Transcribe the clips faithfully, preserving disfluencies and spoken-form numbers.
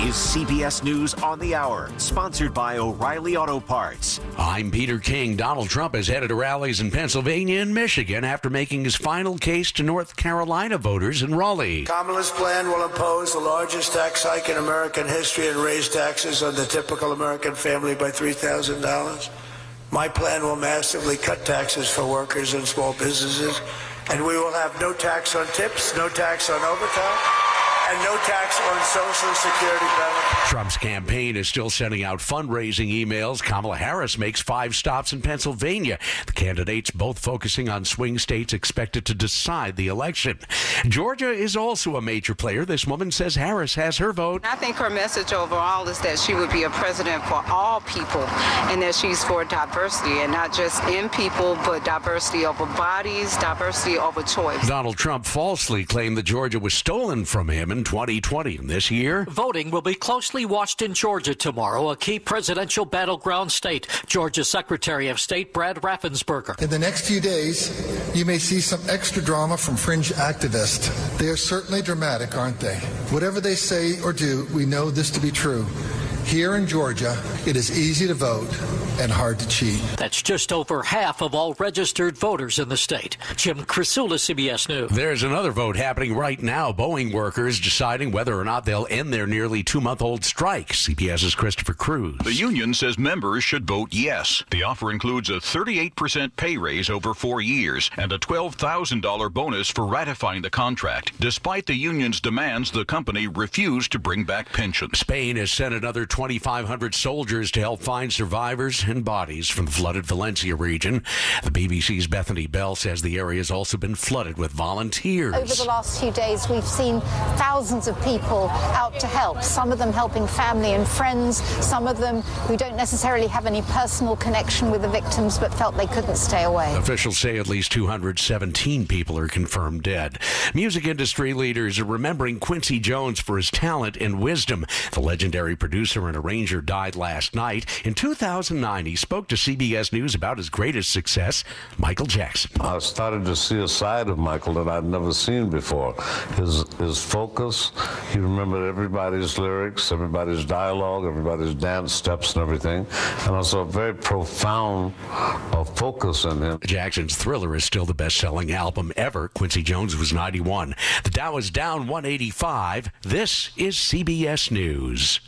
is C B S News on the Hour, sponsored by O'Reilly Auto Parts. I'm Peter King. Donald Trump has headed to rallies in Pennsylvania and Michigan after making his final case to North Carolina voters in Raleigh. Kamala's plan will impose the largest tax hike in American history and raise taxes on the typical American family by three thousand dollars. My plan will massively cut taxes for workers and small businesses, and we will have no tax on tips, no tax on overtime, and no tax on Social Security benefits. Trump's campaign is still sending out fundraising emails. Kamala Harris makes five stops in Pennsylvania. The candidates both focusing on swing states expected to decide the election. Georgia is also a major player. This woman says Harris has her vote. I think her message overall is that she would be a president for all people and that she's for diversity, and not just in people, but diversity over bodies, diversity over choice. Donald Trump falsely claimed that Georgia was stolen from him in twenty twenty. And this year, voting will be closely watched in Georgia tomorrow, a key presidential battleground state. Georgia Secretary of State Brad Raffensperger. In the next few days, you may see some extra drama from fringe activists. They are certainly dramatic, aren't they? Whatever they say or do, we know this to be true. Here in Georgia, it is easy to vote and hard to cheat. That's just over half of all registered voters in the state. Jim Krasula, C B S News. There's another vote happening right now. Boeing workers deciding whether or not they'll end their nearly two-month-old strike. CBS's Christopher Cruz. The union says members should vote yes. The offer includes a thirty-eight percent pay raise over four years and a twelve thousand dollars bonus for ratifying the contract. Despite the union's demands, the company refused to bring back pensions. Spain has sent another twenty-five hundred soldiers to help find survivors and bodies from the flooded Valencia region. The B B C's Bethany Bell says the area has also been flooded with volunteers. Over the last few days, we've seen thousands of people out to help, some of them helping family and friends, some of them who don't necessarily have any personal connection with the victims but felt they couldn't stay away. Officials say at least two hundred seventeen people are confirmed dead. Music industry leaders are remembering Quincy Jones for his talent and wisdom. The legendary producer and arranger died last night. In two thousand nine, he spoke to C B S News about his greatest success, Michael Jackson. I started to see a side of Michael that I'd never seen before. His his focus, he remembered everybody's lyrics, everybody's dialogue, everybody's dance steps and everything, and also a very profound uh, focus in him. Jackson's Thriller is still the best-selling album ever. Quincy Jones was ninety-one. The Dow is down one eighty-five. This is C B S News.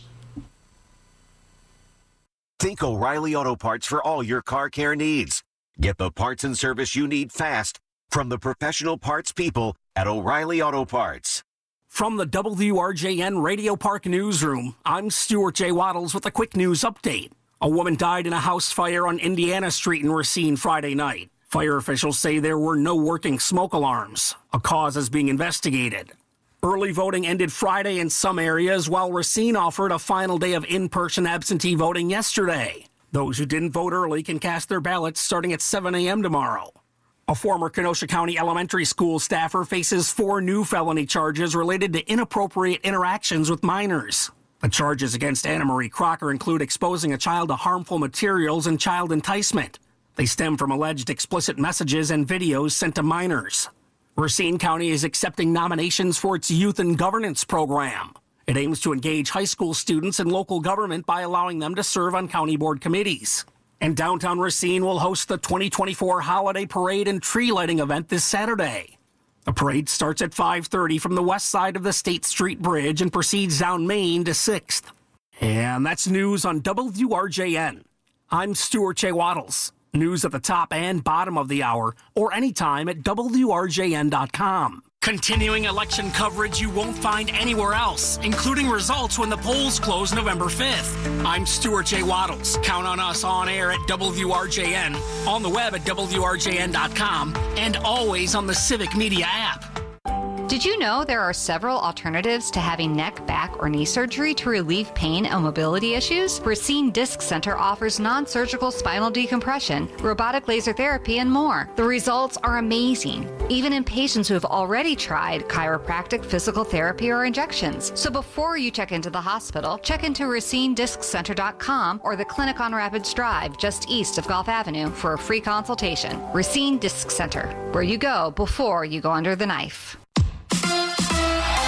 Think O'Reilly Auto Parts for all your car care needs. Get the parts and service you need fast from the professional parts people at O'Reilly Auto Parts. From the W R J N Radio Park Newsroom, I'm Stuart J. Waddles with a quick news update. A woman died in a house fire on Indiana Street in Racine Friday night. Fire officials say there were no working smoke alarms. A cause is being investigated. Early voting ended Friday in some areas, while Racine offered a final day of in-person absentee voting yesterday. Those who didn't vote early can cast their ballots starting at seven a.m. tomorrow. A former Kenosha County elementary school staffer faces four new felony charges related to inappropriate interactions with minors. The charges against Anna Marie Crocker include exposing a child to harmful materials and child enticement. They stem from alleged explicit messages and videos sent to minors. Racine County is accepting nominations for its Youth and Governance program. It aims to engage high school students in local government by allowing them to serve on county board committees. And downtown Racine will host the twenty twenty-four Holiday Parade and Tree Lighting event this Saturday. The parade starts at five thirty from the west side of the State Street Bridge and proceeds down Main to sixth. And that's news on W R J N. I'm Stuart J. Waddles. News at the top and bottom of the hour, or anytime at W R J N dot com. Continuing election coverage you won't find anywhere else, including results when the polls close November fifth. I'm Stuart J. Waddles. Count on us on air at W R J N, on the web at W R J N dot com, and always on the Civic Media app. Did you know there are several alternatives to having neck, back, or knee surgery to relieve pain and mobility issues? Racine Disc Center offers non-surgical spinal decompression, robotic laser therapy, and more. The results are amazing, even in patients who have already tried chiropractic, physical therapy, or injections. So before you check into the hospital, check into Racine Disc Center dot com or the clinic on Rapids Drive, just east of Gulf Avenue, for a free consultation. Racine Disc Center, where you go before you go under the knife.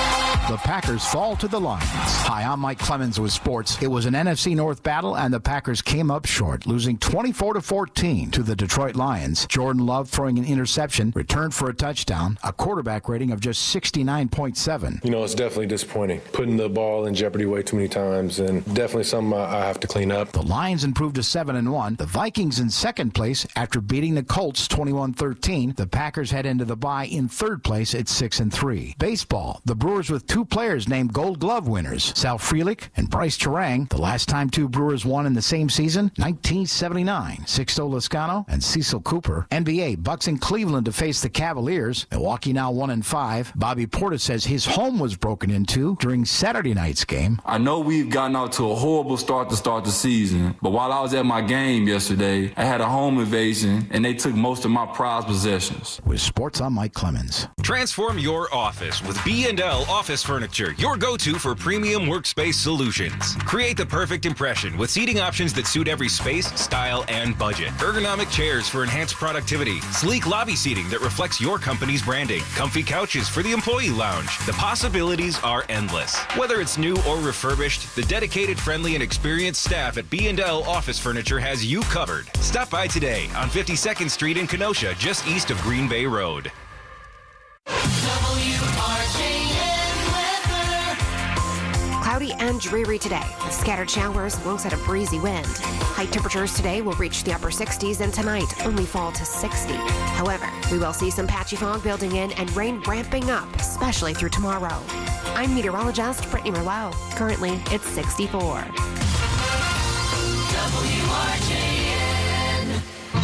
The Packers fall to the Lions. Hi, I'm Mike Clemens with sports. It was an N F C North battle, and the Packers came up short, losing twenty-four to fourteen to the Detroit Lions. Jordan Love throwing an interception, returned for a touchdown, a quarterback rating of just sixty-nine point seven. You know, it's definitely disappointing. Putting the ball in jeopardy way too many times, and definitely something I have to clean up. The Lions improved to seven and one. The Vikings in second place after beating the Colts twenty-one thirteen. The Packers head into the bye in third place at six and three. Baseball, the Brewers with two players named Gold Glove winners, Sal Frelick and Bryce Terang. The last time two Brewers won in the same season, nineteen seventy-nine. Sixto Lezcano and Cecil Cooper. N B A, Bucks in Cleveland to face the Cavaliers. Milwaukee now one and five. Bobby Portis says his home was broken into during Saturday night's game. I know we've gotten out to a horrible start to start the season, but while I was at my game yesterday, I had a home invasion and they took most of my prized possessions. With sports, I'm Mike Clemens. Transform your office with B and L Office Furniture, your go-to for premium workspace solutions. Create the perfect impression with seating options that suit every space, style, and budget. Ergonomic chairs for enhanced productivity. Sleek lobby seating that reflects your company's branding. Comfy couches for the employee lounge. The possibilities are endless. Whether it's new or refurbished, the dedicated, friendly, and experienced staff at B and L Office Furniture has you covered. Stop by today on fifty-second Street in Kenosha, just east of Green Bay Road. Cloudy and dreary today, with scattered showers alongside a breezy wind. High temperatures today will reach the upper sixties, and tonight only fall to sixty. However, we will see some patchy fog building in and rain ramping up, especially through tomorrow. I'm meteorologist Brittany Merlot. Currently, it's sixty-four. W R J N.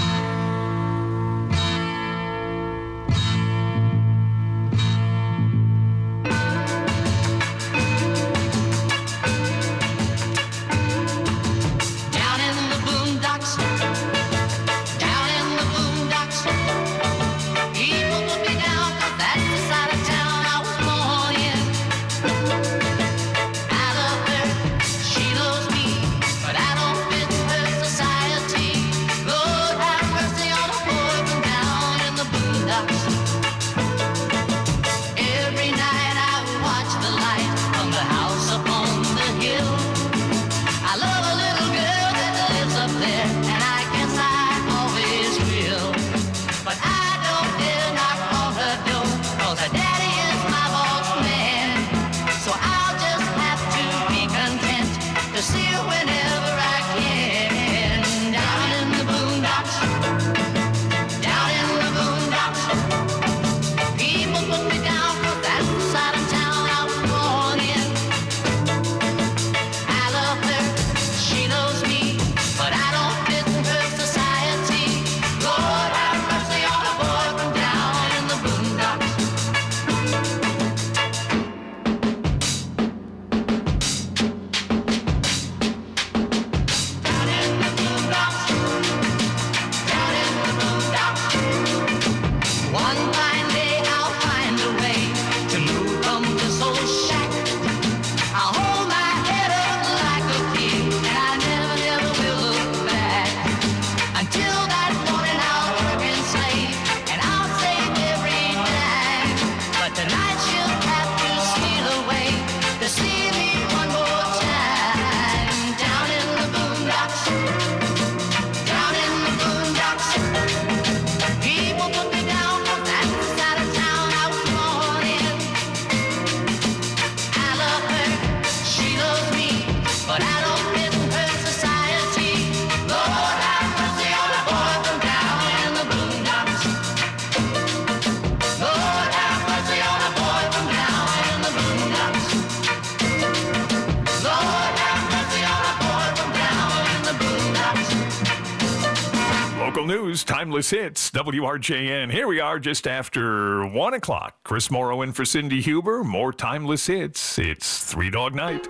News, timeless hits, W R J N. Here we are just after one o'clock. Chris Morrow in for Cindy Huber. More timeless hits. It's Three Dog Night.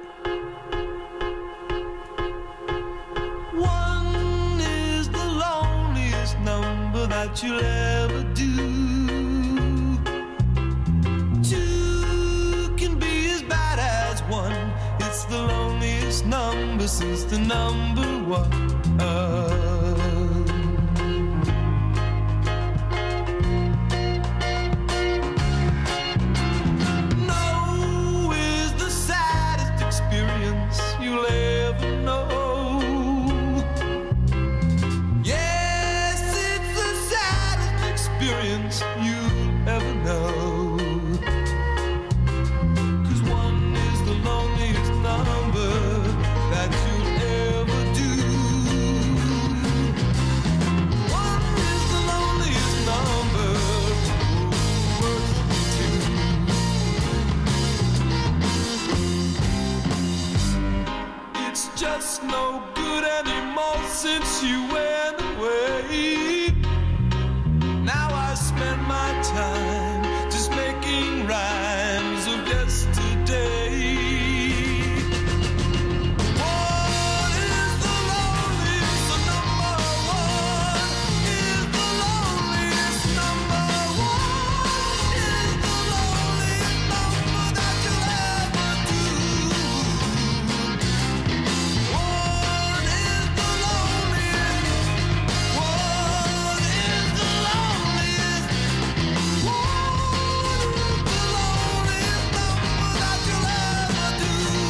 One is the loneliest number that you'll ever do. Two can be as bad as one. It's the loneliest number since the number one. Uh, no good anymore since you went away. Now I spend my time just making rhymes of yesterday. What is the loneliest? The number one is the loneliest. Number one is the loneliest number that you'll ever do. One is the loneliest. One is the loneliest. One is the loneliest number that you'll ever do.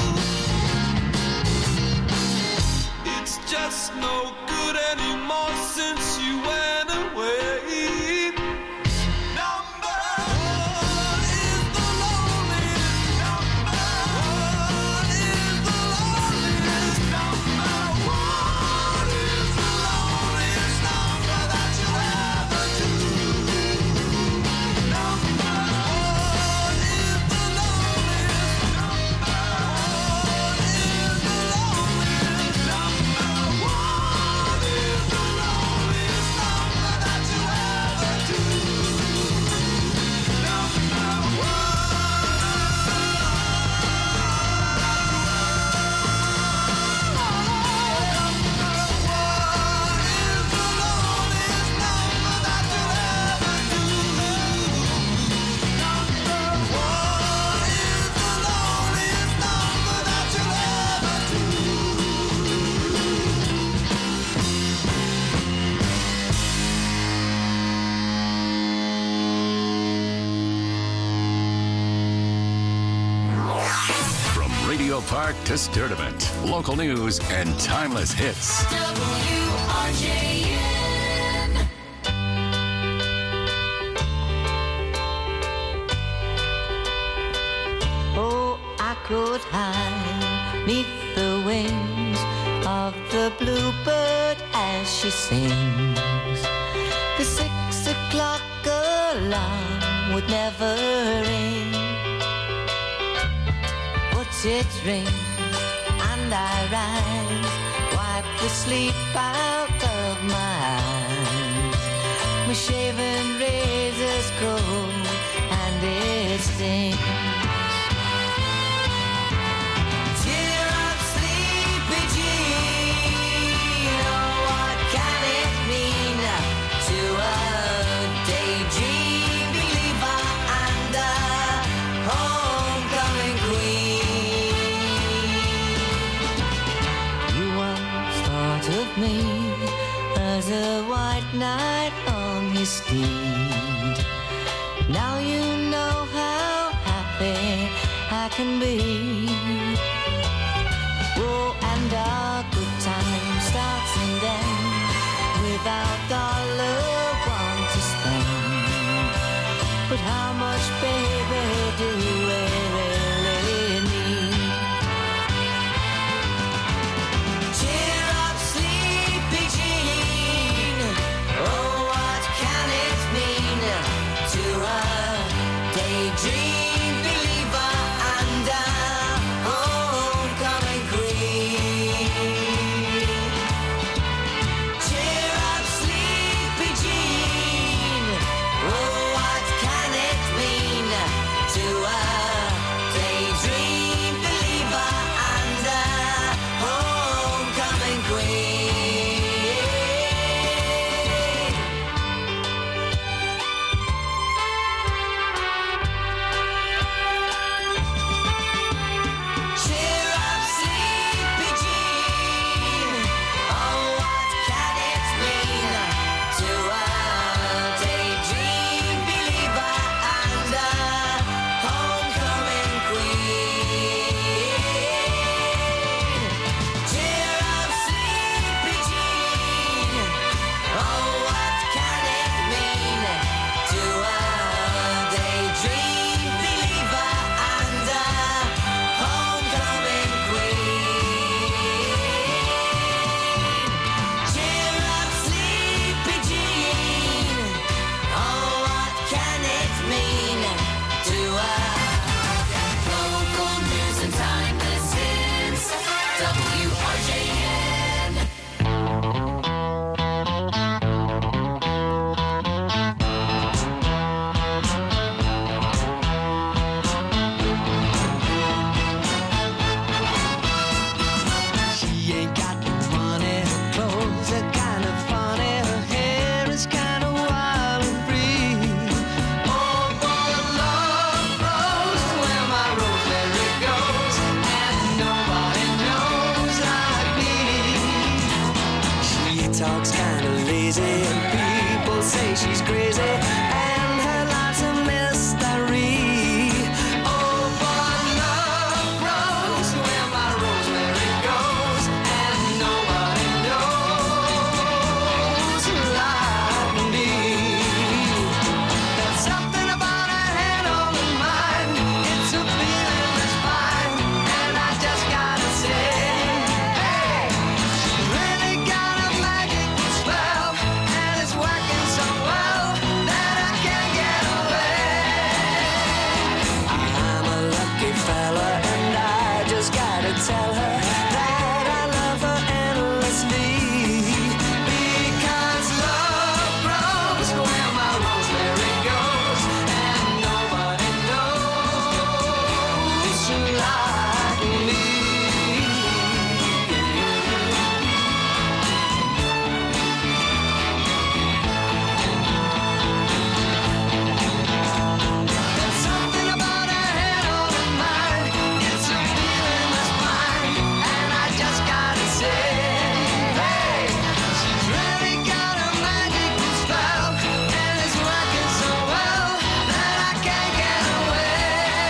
It's just no good anymore since you went away. Number one is the loneliest. Number one is the loneliest. Number one is the loneliest number that you'll ever do. Number one is the loneliest. Number one is the loneliest. Number one is the loneliest number that you'll ever do. Number one. From Radio Park to Sturdivant, local news and timeless hits. W R J N. Oh, I could hide neath the wings of the bluebird as she sings. The six o'clock alarm would never ring, but it rings and I rise, wipe the sleep out of my eyes. My shaven razor's cold and it stings. Cheer up, sleepy Jean. Oh, what can it mean to a daydream believer and a homecoming queen? You once thought of me as a white knight on his steed. Now you know how happy I can be. Oh, and our good time starts and ends without dollar one to spend. But how much, baby, do we really need? Cheer up, sleepy Jean. Oh, what can it mean to a daydream believer and a homecoming queen? talks kinda lazy, and people say she's crazy, and her life's a mystery. Oh, but love grows where my rosemary goes, and nobody knows like me. There's something about her head on the mind. It's a feeling that's fine, and I just gotta say, hey, she's really got a magical spell, and it's working so well that I can't get away. I'm a lucky fella, and I just gotta tell her that I love her endlessly. Because love grows where my rosemary goes, and nobody knows like me. There's something about her head on her mind. It's a feeling that's fine, and I just gotta say, hey, she's really got a magical spell, and it's working so well that I can't get away.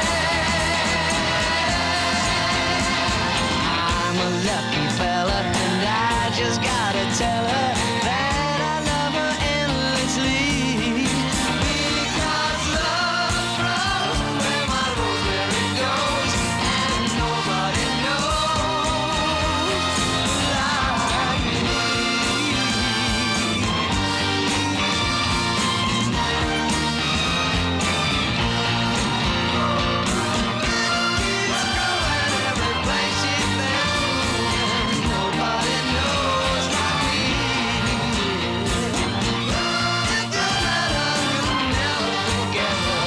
I'm a lucky fella, and I just gotta tell her that I love her endlessly. Because love grows where my rosemary goes, and nobody knows like me. Keeps growing every place she's been, and nobody knows like me. It don't matter, you'll never forget her.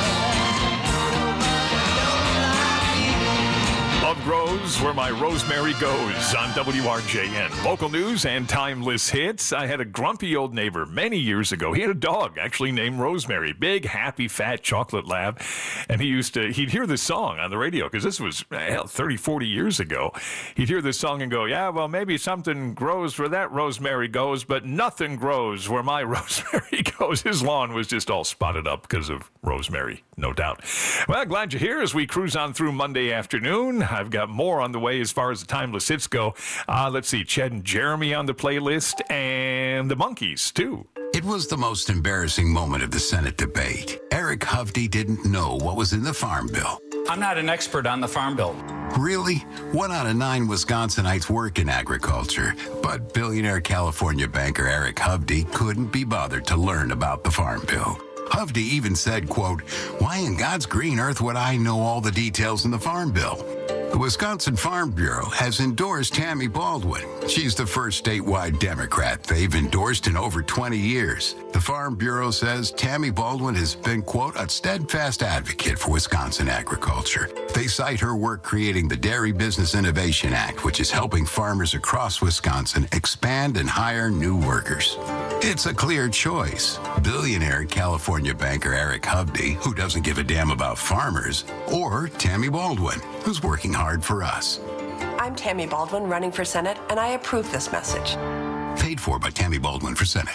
Nobody knows like me. Love grows where my rosemary goes on W R J N. Local news and timeless hits. I had a grumpy old neighbor many years ago. He had a dog actually named Rosemary. Big, happy, fat chocolate lab. And he used to, he'd hear this song on the radio because this was hell, thirty, forty years ago. He'd hear this song and go, yeah, well, maybe something grows where that rosemary goes, but nothing grows where my rosemary goes. His lawn was just all spotted up because of rosemary, no doubt. Well, glad you're here as we cruise on through Monday afternoon. I've got more on the way as far as the timeless hits go. Uh, let's see, Ched and Jeremy on the playlist, and the Monkees, too. It was the most embarrassing moment of the Senate debate. Eric Hovde didn't know what was in the Farm Bill. I'm not an expert on the Farm Bill. Really? One out of nine Wisconsinites work in agriculture, but billionaire California banker Eric Hovde couldn't be bothered to learn about the Farm Bill. Hovde even said, quote, "Why in God's green earth would I know all the details in the Farm Bill?" The Wisconsin Farm Bureau has endorsed Tammy Baldwin. She's the first statewide Democrat they've endorsed in over twenty years. The Farm Bureau says Tammy Baldwin has been, quote, "a steadfast advocate for Wisconsin agriculture." They cite her work creating the Dairy Business Innovation Act, which is helping farmers across Wisconsin expand and hire new workers. It's a clear choice. Billionaire California banker Eric Hovde, who doesn't give a damn about farmers, or Tammy Baldwin, who's working hard for us. I'm Tammy Baldwin, running for Senate, and I approve this message. Paid for by Tammy Baldwin for Senate.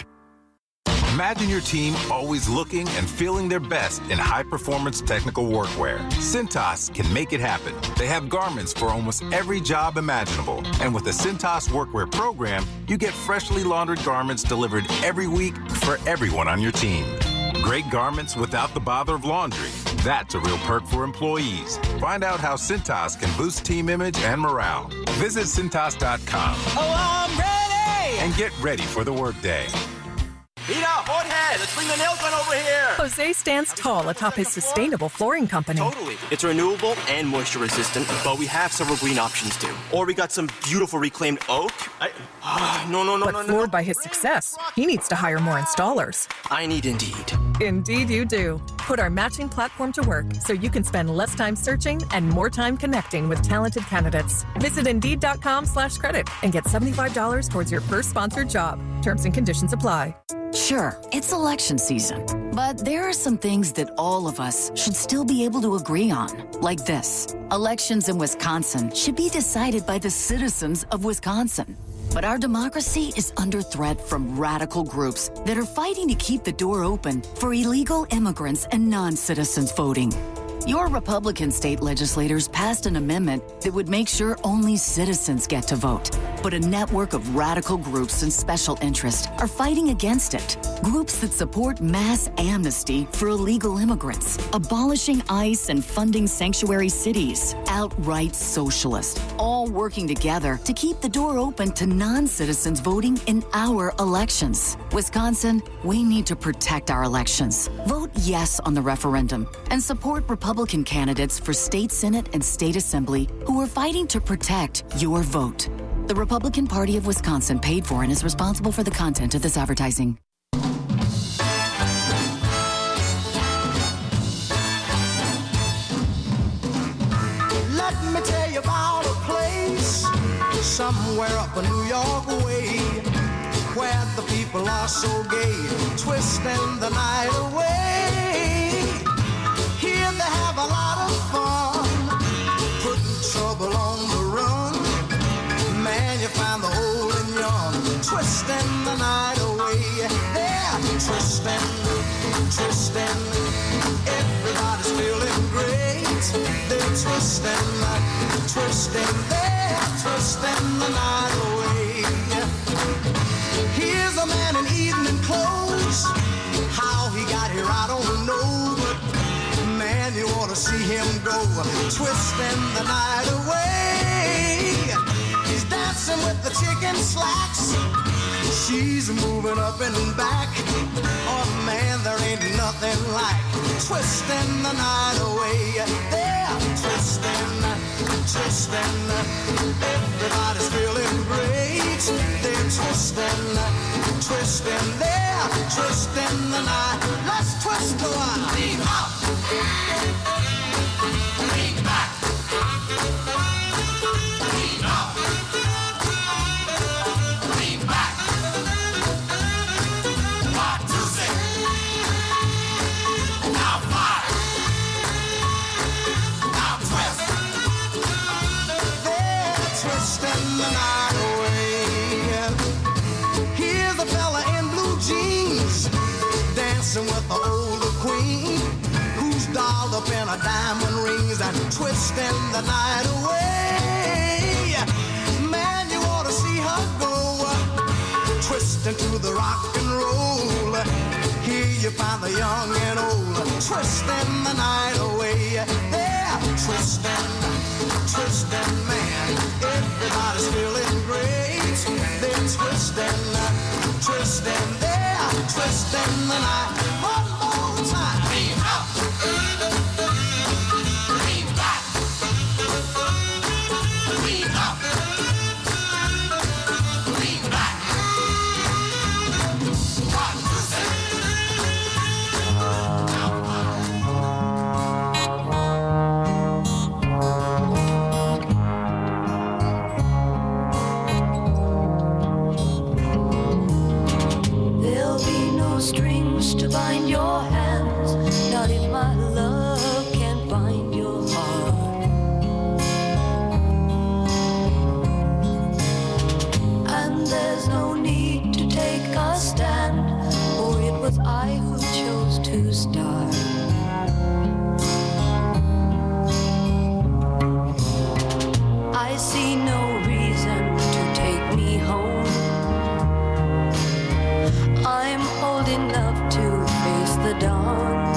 Imagine your team always looking and feeling their best in high-performance technical workwear. Cintas can make it happen. They have garments for almost every job imaginable. And with the Cintas Workwear program, you get freshly laundered garments delivered every week for everyone on your team. Great garments without the bother of laundry. That's a real perk for employees. Find out how Cintas can boost team image and morale. Visit Cintas dot com. Oh, I'm ready! And get ready for the workday. Peter, Jorge, let's bring the nail gun over here. Jose stands tall atop his sustainable flooring company. Totally. It's renewable and moisture resistant, but we have several green options too. Or we got some beautiful reclaimed oak. I, uh, no, no, no, but no, no. floored by his success, he needs to hire more installers. I need Indeed. Indeed you do. Put our matching platform to work so you can spend less time searching and more time connecting with talented candidates. Visit Indeed.com slash credit and get seventy-five dollars towards your first sponsored job. Terms and conditions apply. Sure, it's election season, but there are some things that all of us should still be able to agree on, like this. Elections in Wisconsin should be decided by the citizens of Wisconsin. But our democracy is under threat from radical groups that are fighting to keep the door open for illegal immigrants and non-citizens voting. Your Republican state legislators passed an amendment that would make sure only citizens get to vote. But a network of radical groups and special interests are fighting against it. Groups that support mass amnesty for illegal immigrants, abolishing ICE and funding sanctuary cities, outright socialist, all working together to keep the door open to non-citizens voting in our elections. Wisconsin, we need to protect our elections. Vote yes on the referendum and support Republican Republican candidates for state Senate and state assembly who are fighting to protect your vote. The Republican Party of Wisconsin paid for and is responsible for the content of this advertising. Let me tell you about a place somewhere up a New York way where the people are so gay, twisting the night away. Here they have a lot of fun, putting trouble on the run. Man, you find the old and young, twisting the night away. They're twisting, twisting, everybody's feeling great. They're twisting, twisting, they're twisting the night away. Here's a man in evening clothes, how he got here I don't know, but man, you ought to see him go, twisting the night away. He's dancing with the chicken slacks, she's moving up and back. Oh man, there ain't nothing like twisting the night away. They're twisting, twisting, everybody's feeling great. They're twisting, twisting, they're twisting the night. Let's twist a while. Lean up, lean back, lean up, lean back. One, two, six. Now five. Now twist. They're twisting the night away. Here's a fella in blue jeans dancing with the older queen who's dolled up in her diamond rings and twisting the night away. Man, you ought to see her go, twisting to the rock and roll. Here you find the young and old, twisting the night away. They're twisting, twisting, man, everybody's feeling great. They're twisting, twisting, they're twisting the night. One more time. Lean up, lean back, lean up, lean back. One, two, three. There'll be no strings to bind your hands, not if my love can find your heart. And there's no need to take a stand, for it was I who chose to start. I see no reason to take me home. I'm old enough to face the dawn.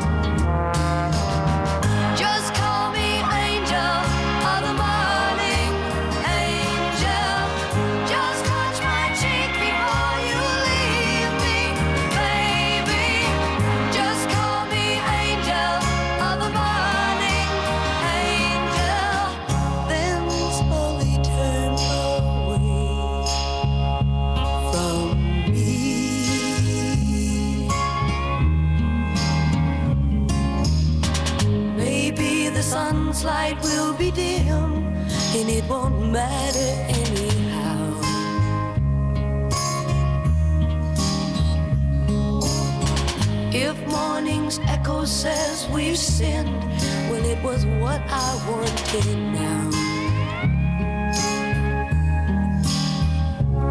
Just call me angel of the morning, angel. Just touch my cheek before you leave me, baby. Just call me angel of the morning, angel. Then slowly turn away from maybe the sun's light will be dim, and it won't matter anyhow. If morning's echo says we've sinned, well, it was what I wanted now.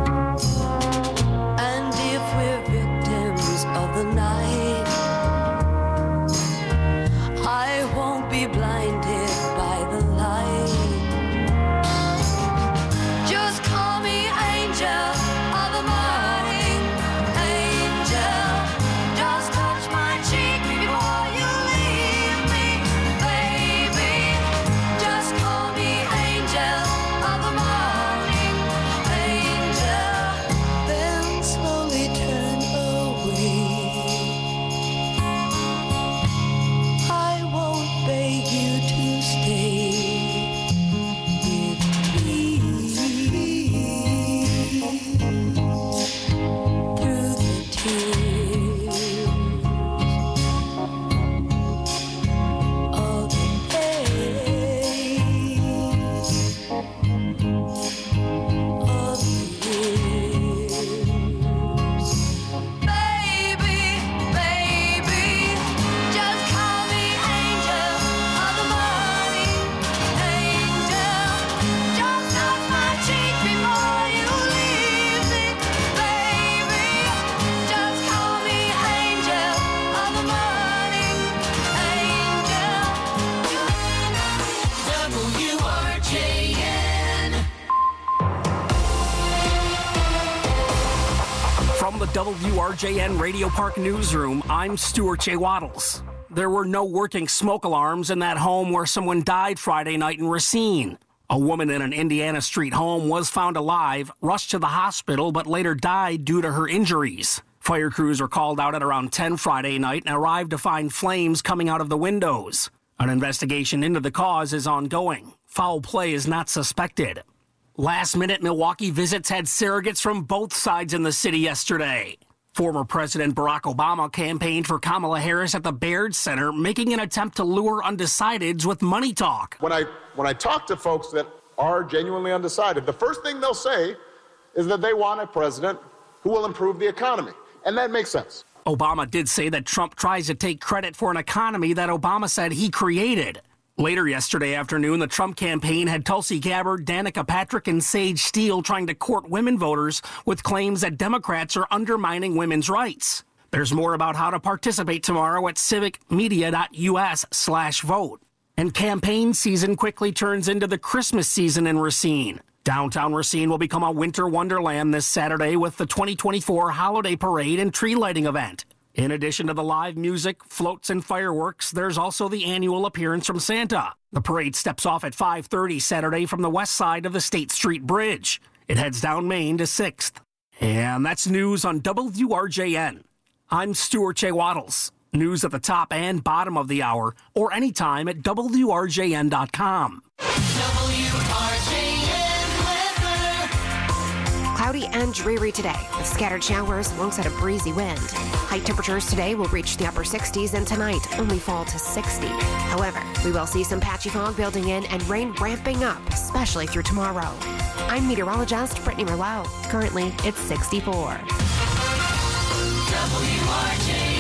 the W R J N Radio Park Newsroom, I'm Stuart J. Waddles. There were no working smoke alarms in that home where someone died Friday night in Racine. A woman in an Indiana Street home was found alive, rushed to the hospital, but later died due to her injuries. Fire crews were called out at around ten Friday night and arrived to find flames coming out of the windows. An investigation into the cause is ongoing. Foul play is not suspected. Last-minute Milwaukee visits had surrogates from both sides in the city yesterday. Former President Barack Obama campaigned for Kamala Harris at the Baird Center, making an attempt to lure undecideds with money talk. When I when I talk to folks that are genuinely undecided, the first thing they'll say is that they want a president who will improve the economy. And that makes sense. Obama did say that Trump tries to take credit for an economy that Obama said he created. Later yesterday afternoon, the Trump campaign had Tulsi Gabbard, Danica Patrick, and Sage Steele trying to court women voters with claims that Democrats are undermining women's rights. There's more about how to participate tomorrow at civicmedia.us slash vote. And campaign season quickly turns into the Christmas season in Racine. Downtown Racine will become a winter wonderland this Saturday with the twenty twenty-four holiday parade and tree lighting event. In addition to the live music, floats, and fireworks, there's also the annual appearance from Santa. The parade steps off at five thirty Saturday from the west side of the State Street Bridge. It heads down Main to sixth. And that's news on W R J N. I'm Stuart J. Waddles. News at the top and bottom of the hour, or anytime at W R J N dot com. W R J N weather. Cloudy and dreary today, with scattered showers alongside a breezy wind. High temperatures today will reach the upper sixties, and tonight only fall to sixty. However, we will see some patchy fog building in and rain ramping up, especially through tomorrow. I'm meteorologist Brittany Merlot. Currently, it's sixty-four. W R J N.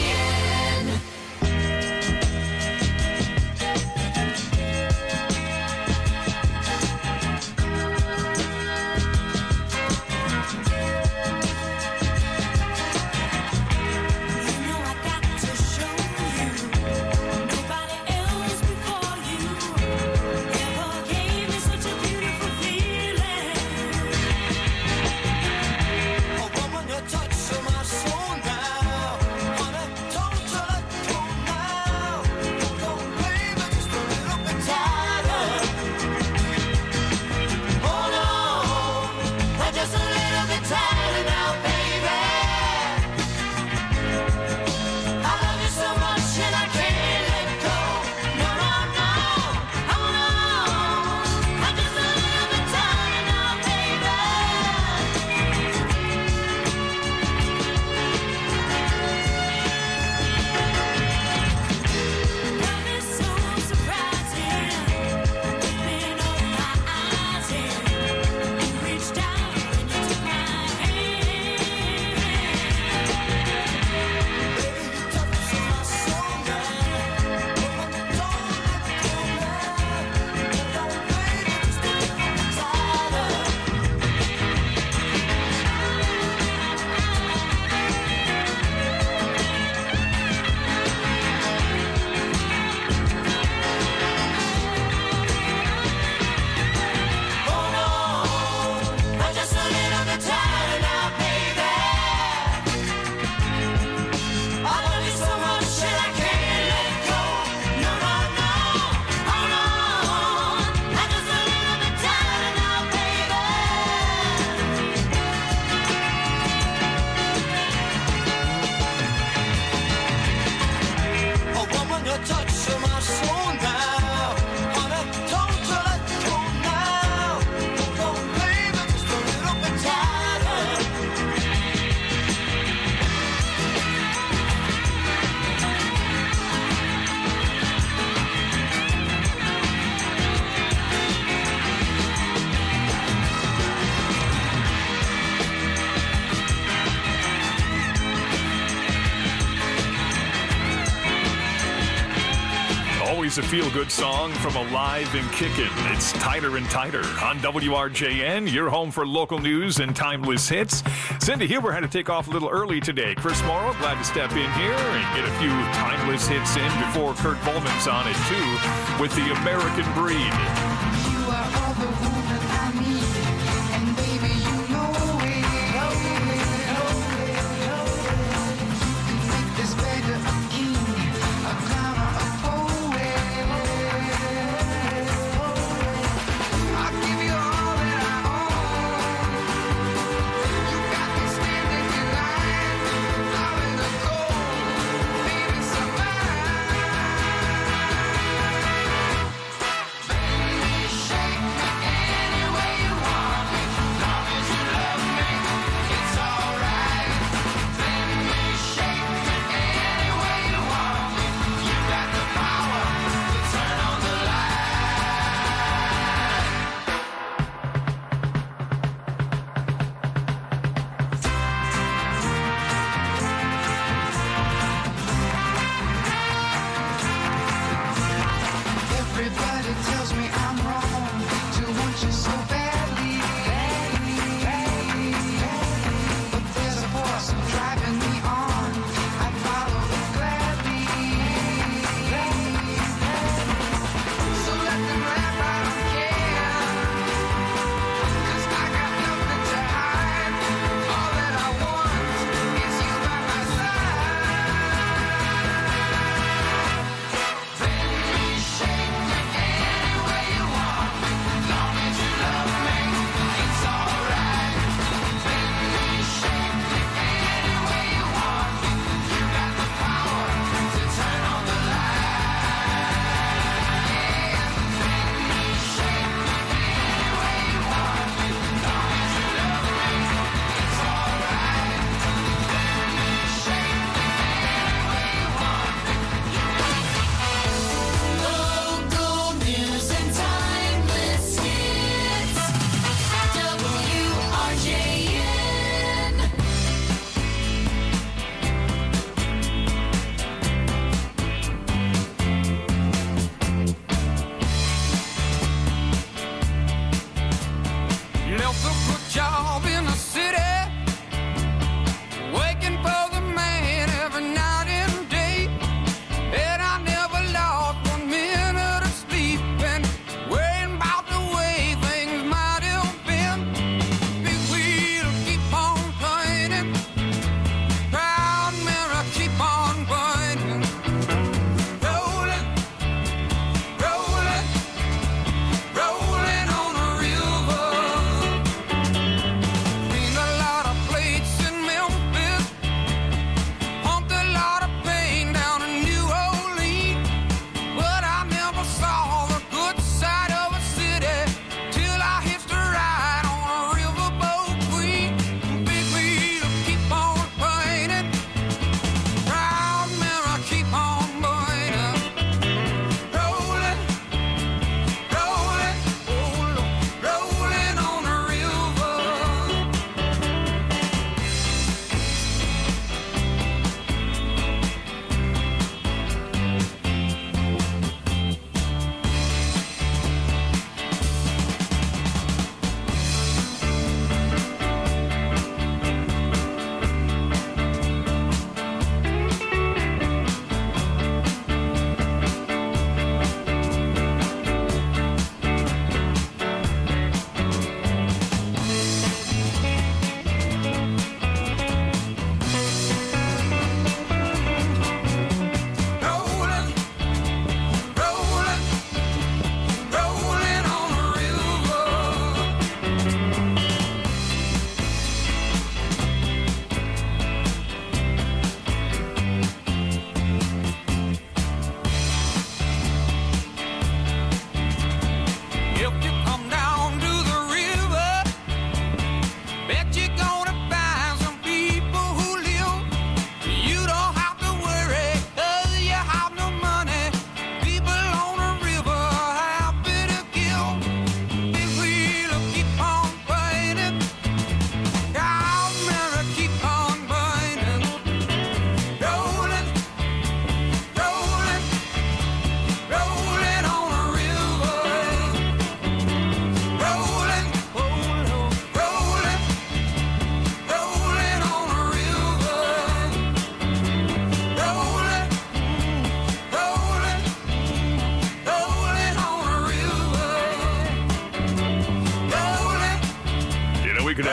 Always a feel-good song from Alive and Kickin'. It's Tighter and Tighter on W R J N, your home for local news and timeless hits. Cindy Huber had to take off a little early today. Chris Morrow, glad to step in here and get a few timeless hits in before Kurt Volman's on it, too, with The American Breed. You are all the woman I need, and baby, you know it.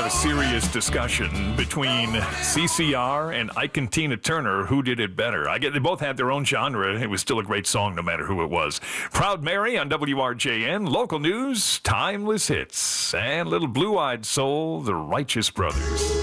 a serious discussion between C C R and Ike and Tina Turner. Who did it better? I get they both had their own genre. It was still a great song, no matter who it was. Proud Mary on W R J N. Local news, timeless hits, and little blue-eyed soul, the Righteous Brothers.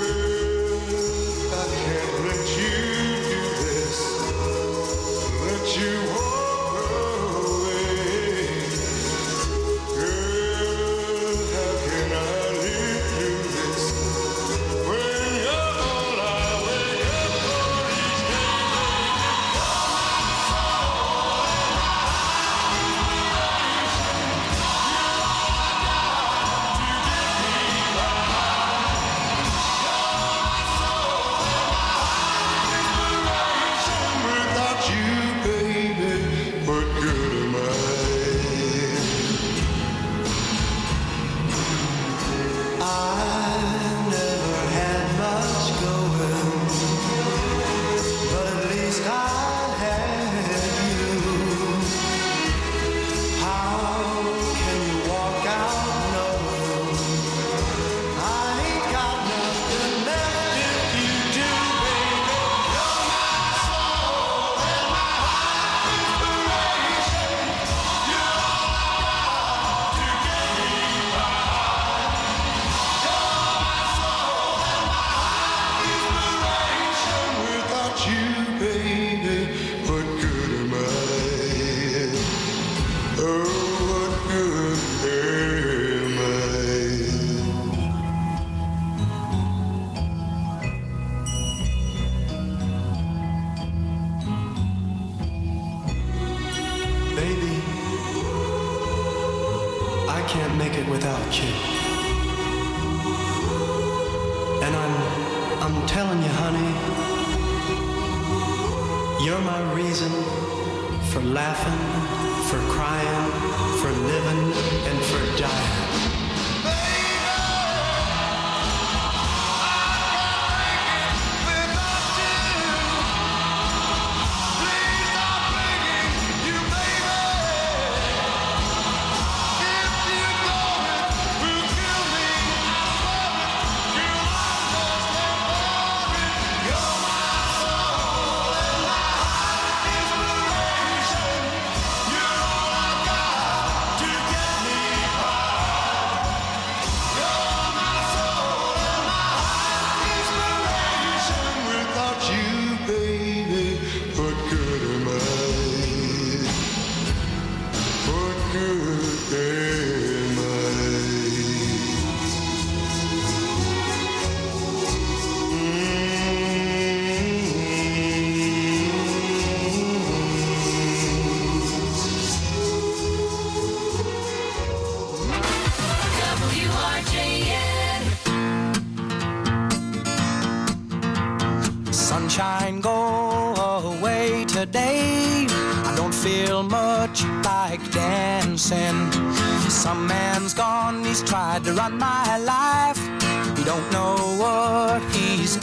Sunshine, go away today. I don't feel much like dancing. Some man's gone, he's tried to run my life. He don't know what he's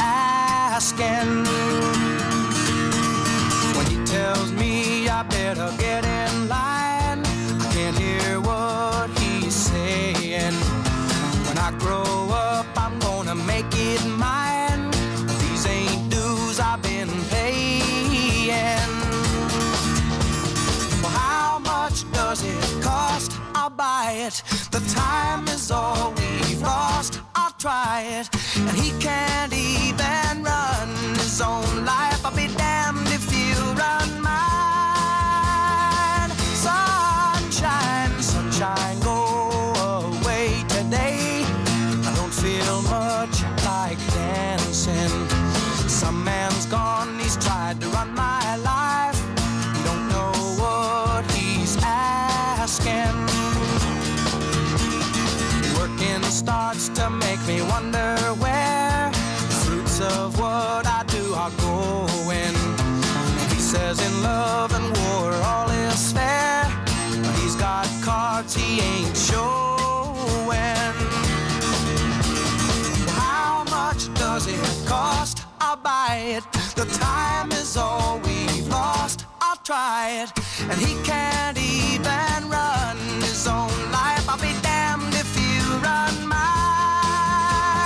asking. When he tells me I better get in line, I can't hear what he's saying. When I grow up, I'm gonna make it mine. These ain't dues I've been paying. Well, how much does it cost? I'll buy it. The time is all we've lost. I'll try it. And he can't even run his own life. I'll be damned if you run mine. Sunshine, sunshine, go away today. I don't feel much like dancing. Some man's gone, he's tried to run my life. You don't know what he's asking. Working starts to make me wonder where the fruits of what I do are going. He says in love and war all is fair, but he's got cards he ain't showing. How much does it cost? I'll buy it. The time is all we've lost. I'll try it. And he can't even run his own life. I'll be damned if you run mine.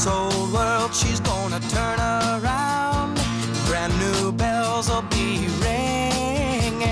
this old world, she's gonna turn around. Brand new bells will be ringing.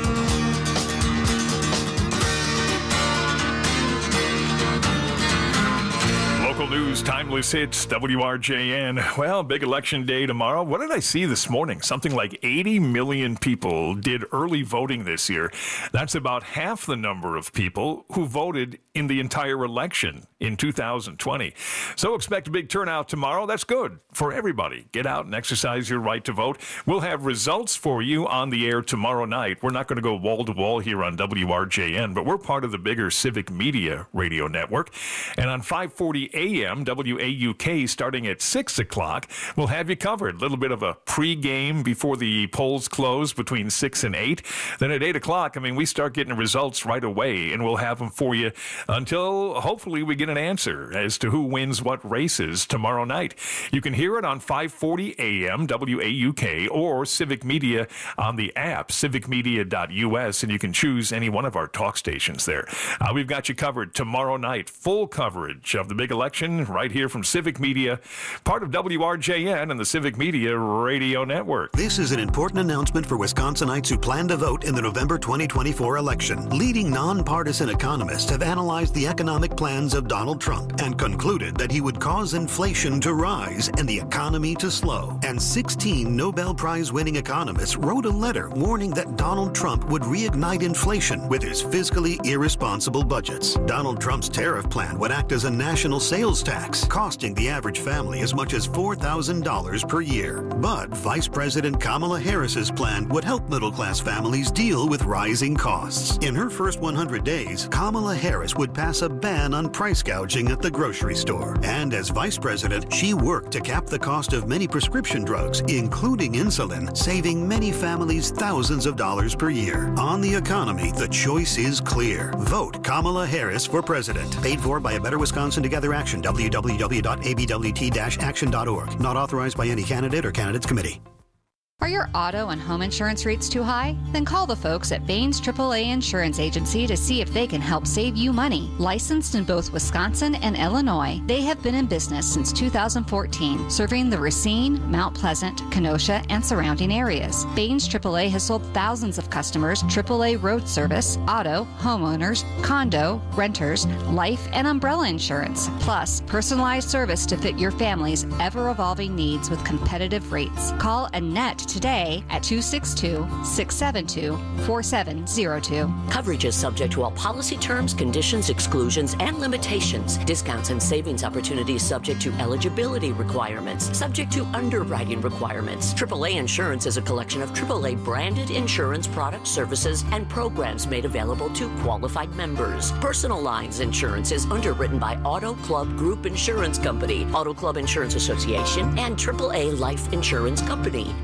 Local news, timeless hits, W R J N. Well, big election day tomorrow. What did I see this morning? Something like eighty million people did early voting this year. That's about half the number of people who voted in the entire election in two thousand twenty. So expect a big turnout tomorrow. That's good for everybody. Get out and exercise your right to vote. We'll have results for you on the air tomorrow night. We're not going to go wall to wall here on W R J N, but we're part of the bigger Civic Media radio network. And on five forty A M, W A U K, starting at six o'clock, we'll have you covered. A little bit of a pre-game before the polls close between six and eight. Then at eight o'clock, I mean, we start getting results right away, and we'll have them for you until hopefully we get an answer as to who wins what races tomorrow night. You can hear it on five forty A M, W A U K, or Civic Media on the app, civic media dot U S, and you can choose any one of our talk stations there. Uh, we've got you covered tomorrow night. Full coverage of the big election right here from Civic Media, part of W R J N and the Civic Media Radio Network. This is an important announcement for Wisconsinites who plan to vote in the November twenty twenty-four election. Leading nonpartisan economists have analyzed the economic plans of Donald Trump and concluded that he would cause inflation to rise and the economy to slow. And sixteen Nobel Prize-winning economists wrote a letter warning that Donald Trump would reignite inflation with his fiscally irresponsible budgets. Donald Trump's tariff plan would act as a national sales tax, costing the average family as much as four thousand dollars per year. But Vice President Kamala Harris's plan would help middle-class families deal with rising costs. In her first one hundred days, Kamala Harris would pass a ban on price gouging at the grocery store. And as vice president, she worked to cap the cost of many prescription drugs, including insulin, saving many families thousands of dollars per year. On the economy, the choice is clear. Vote Kamala Harris for president. Paid for by A Better Wisconsin Together Action, w w w dot a b w t dash action dot org. Not authorized by any candidate or candidates committee. Are your auto and home insurance rates too high? Then call the folks at Baines triple A Insurance Agency to see if they can help save you money. Licensed in both Wisconsin and Illinois, they have been in business since two thousand fourteen, serving the Racine, Mount Pleasant, Kenosha, and surrounding areas. Baines triple A has sold thousands of customers triple A road service, auto, homeowners, condo, renters, life, and umbrella insurance, plus personalized service to fit your family's ever-evolving needs with competitive rates. Call Annette today at two six two, six seven two, four seven zero two. Coverage is subject to all policy terms, conditions, exclusions, and limitations. Discounts and savings opportunities subject to eligibility requirements, subject to underwriting requirements. triple A Insurance is a collection of triple A branded insurance products, services, and programs made available to qualified members. Personal Lines Insurance is underwritten by Auto Club Group Insurance Company, Auto Club Insurance Association, and triple A Life Insurance Company.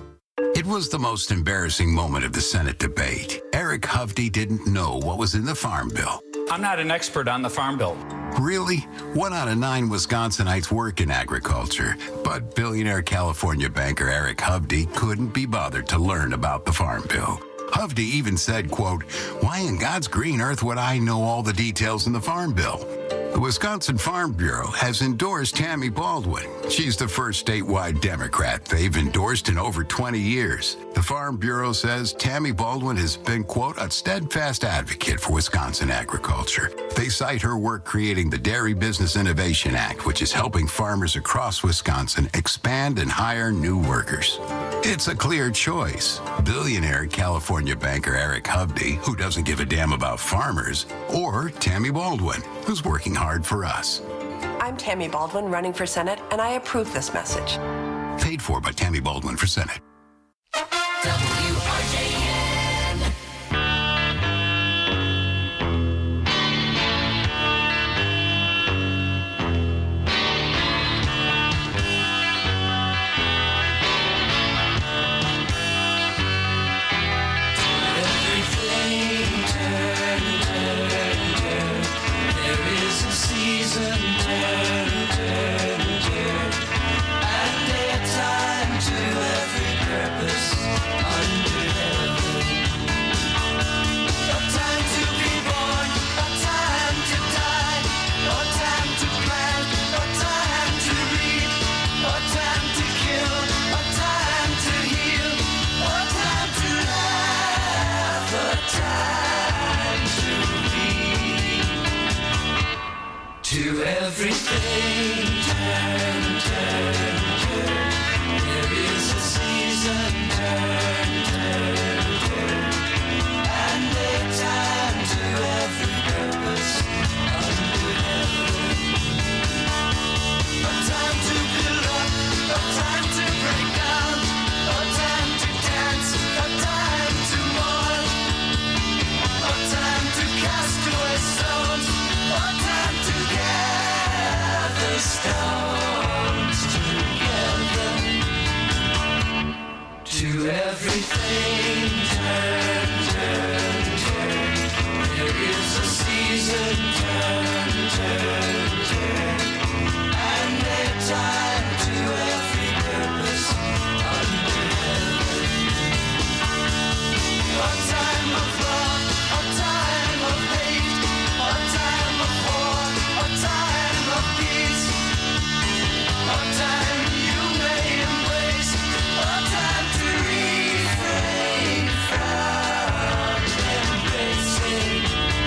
It was the most embarrassing moment of the Senate debate. Eric Hovde didn't know what was in the Farm Bill. I'm not an expert on the Farm Bill. Really? One out of nine Wisconsinites work in agriculture, but billionaire California banker Eric Hovde couldn't be bothered to learn about the Farm Bill. Hovde even said, quote, "Why in God's green earth would I know all the details in the Farm Bill?" The Wisconsin Farm Bureau has endorsed Tammy Baldwin. She's the first statewide Democrat they've endorsed in over twenty years. The Farm Bureau says Tammy Baldwin has been, quote, "a steadfast advocate for Wisconsin agriculture." They cite her work creating the Dairy Business Innovation Act, which is helping farmers across Wisconsin expand and hire new workers. It's a clear choice. Billionaire California banker Eric Hovde, who doesn't give a damn about farmers, or Tammy Baldwin, who's working hard for us. I'm Tammy Baldwin, running for Senate, and I approve this message. Paid for by Tammy Baldwin for Senate. W R J N. Every flame turn, turn, turn. There is a season, turn, turn, turn. And a time to every purpose under heaven. everything turn, turn, turn. There is a season, turn, turn, turn. And a time to every purpose under heaven. A time to build up, a time to break down, a time to dance, a time to mourn, a time to cast away stones, a time to gather stones together. To everything turn, turn, turn. There is a season, turn, turn, turn. And a time to every purpose under heaven. A time of love, a time of hate, a time of war, a time of peace, a time you may embrace, a time to refrain from embracing.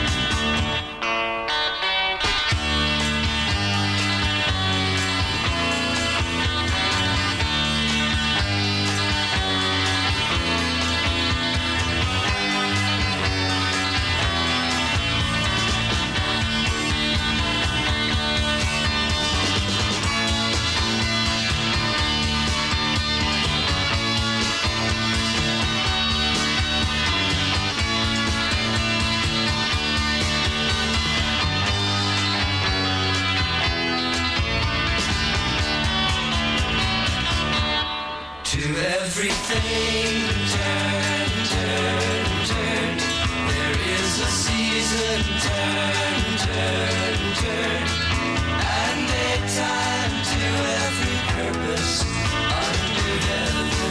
To everything turn, turn, turn. There is a season, turn, turn, turn. And a time to every purpose under heaven.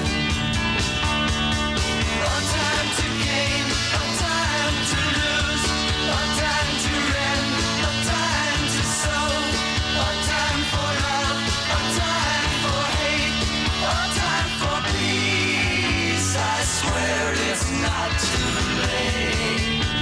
A time to gain, a time to lose, a time to rend, a time to sow, a time for love, a time for hate, a time for peace. I swear it's not too late.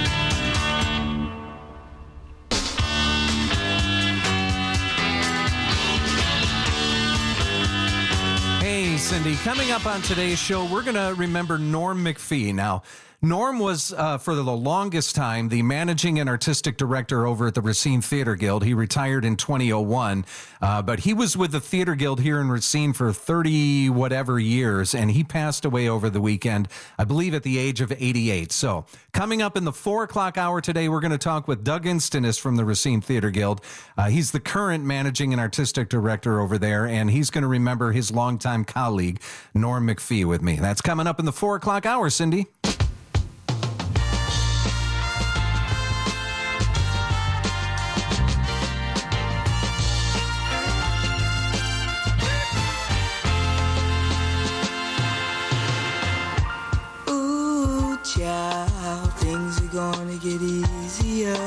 Hey, Cindy, coming up on today's show, we're going to remember Norm Macphee. Now, Norm was, uh, for the longest time, the managing and artistic director over at the Racine Theater Guild. He retired in twenty oh one, uh, but he was with the Theater Guild here in Racine for thirty whatever years, and he passed away over the weekend, I believe at the age of eighty-eight. So, coming up in the four o'clock hour today, we're going to talk with Doug Instonis from the Racine Theater Guild. Uh, he's the current managing and artistic director over there, and he's going to remember his longtime colleague, Norm Macphee, with me. That's coming up in the four o'clock hour, Cindy. Ooh, child, things are gonna get easier.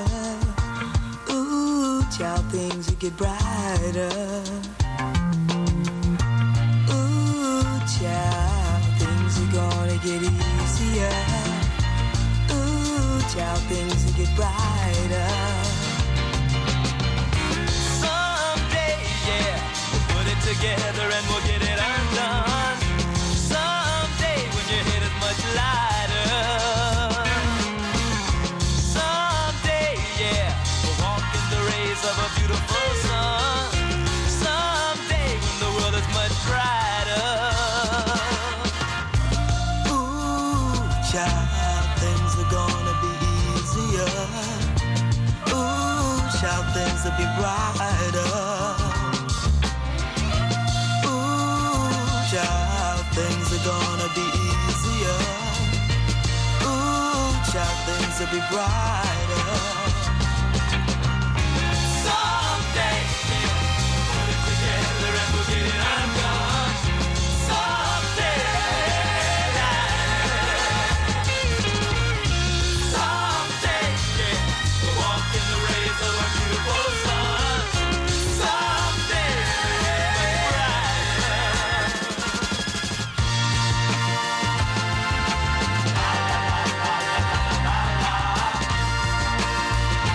Ooh, child, things will get brighter. Ooh, child, things are gonna get easier. Ooh, child, things will get brighter. Someday, yeah, we'll put it together and we'll get it undone. Someday, when your head is much lighter. Someday, yeah, we'll walk in the rays of a beautiful sun. Someday, when the world is much brighter. Ooh, child, things are gonna be easier. Ooh, child, things will be brighter. Ooh, child, things are gonna be easier. Ooh, child, things will be brighter. Someday, put it together and we'll get it undone. Someday, someday, yeah, we'll walk in the rays of our beautiful sun. Someday, brighter.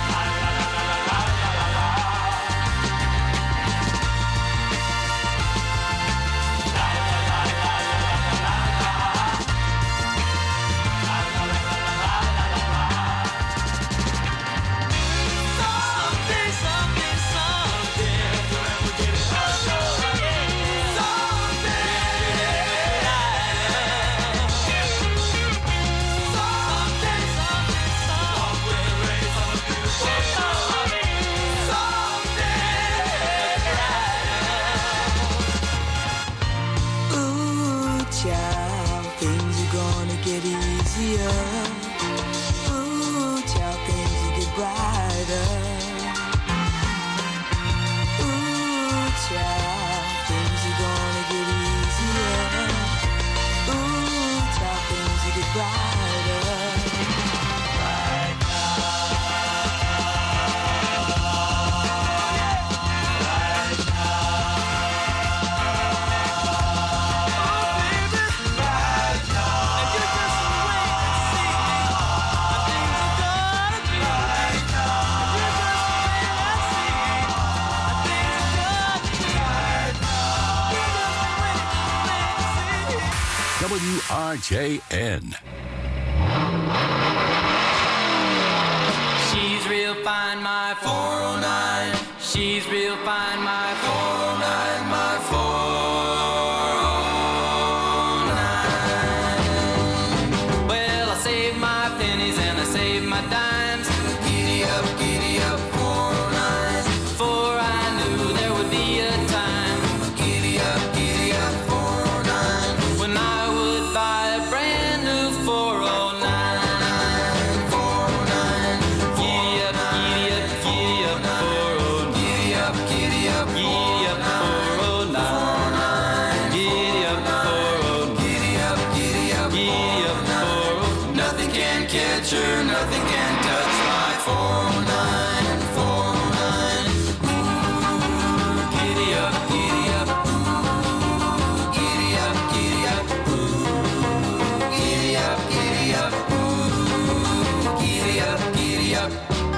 R J N. She's real fine, my four oh nine. She's real fine, my four oh nine, my four oh nine. Well, I saved my pennies and I saved my dimes. Giddy up, giddy up, four oh nine. For I knew there would be a time. Giddy up, giddy up, four oh nine. When I would buy a brand new four oh nine. four oh nine. Giddy up, giddy up, giddy up, four oh nine. Giddy up, giddy up, giddy up, four oh nine. Giddy up, four oh nine. Giddy up, giddy up, giddy up, four oh nine. Nothing can catch her, nothing can touch my four oh nine. four oh nine. Ooh, giddy up, giddy up, ooh, giddy up, giddy up, ooh, giddy up, giddy up, ooh, giddy up, giddy up.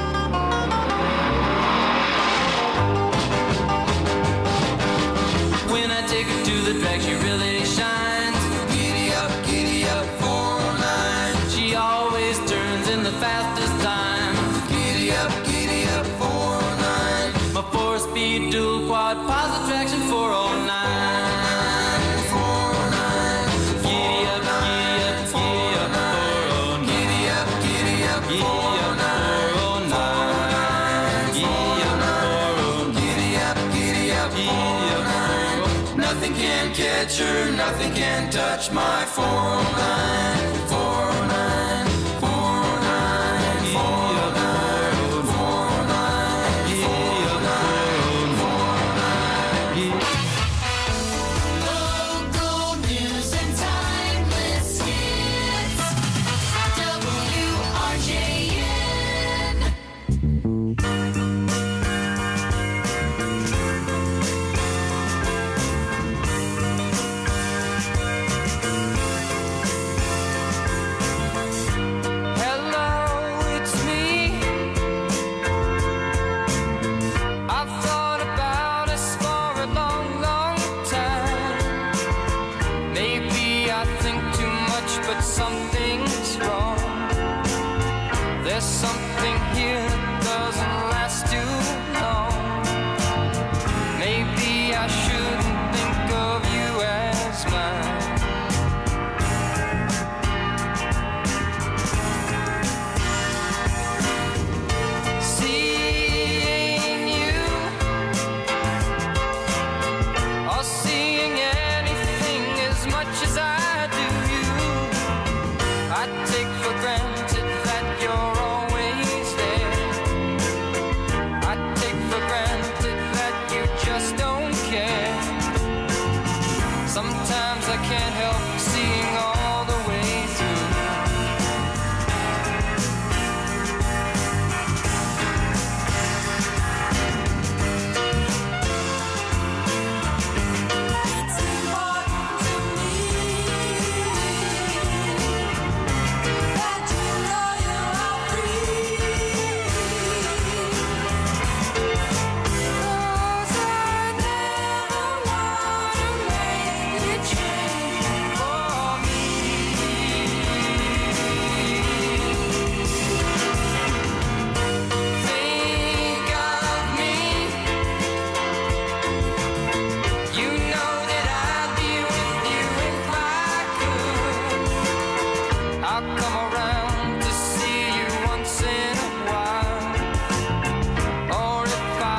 When I take her to the drag, she really shines. Giddy up, giddy up, four oh nine. She always turns in the fastest time. Giddy up, giddy up, four oh nine. My four-speed dual quad positive traction four oh nine. four oh nine. Giddy up, giddy up, giddy up, four oh nine. Giddy up, giddy up, four oh nine. Giddy up, four oh nine. Giddy up, giddy up, four oh nine. Nothing can catch her, nothing can touch my four oh nine. four oh nine. four oh nine. four oh nine. four oh nine. four oh nine. Local news and timeless hits. W R J N. Hello, it's me. I've thought about us for a long, long time. Maybe I think too much, but something's wrong. There's something here that doesn't